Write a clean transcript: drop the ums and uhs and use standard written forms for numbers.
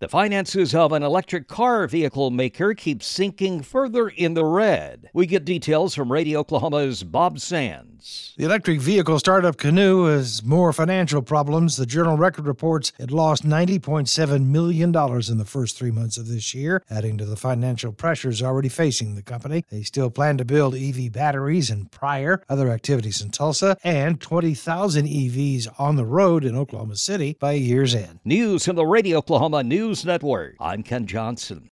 The finances of an electric car vehicle maker keep sinking further in the red. We get details from Radio Oklahoma's Bob Sands. The electric vehicle startup Canoo has more financial problems. The Journal Record reports it lost $90.7 million in the first 3 months of this year, adding to the financial pressures already facing the company. They still plan to build EV batteries in Pryor, other activities in Tulsa, and 20,000 EVs on the road in Oklahoma City by year's end. News from the Radio Oklahoma News Network. I'm Ken Johnson.